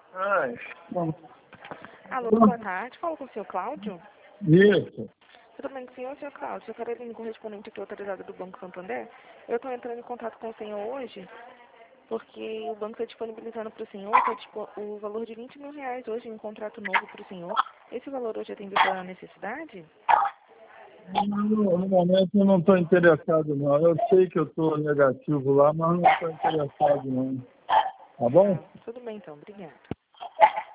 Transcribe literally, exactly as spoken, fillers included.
Ai. Bom. Alô, boa tarde. Falo com o senhor Cláudio? Isso. Tudo bem com o senhor, senhor Cláudio? Sou Carolina, correspondente aqui autorizada do Banco Santander. Eu estou entrando em contato com o senhor hoje porque o banco está disponibilizando para o senhor tá, tipo, o valor de vinte mil reais hoje em um contrato novo para o senhor. Esse valor hoje atende a sua necessidade? No, no momento eu não estou interessado não. Eu sei que eu estou negativo lá, mas não estou interessado não. Tá bom? Ah, tudo bem então, obrigada.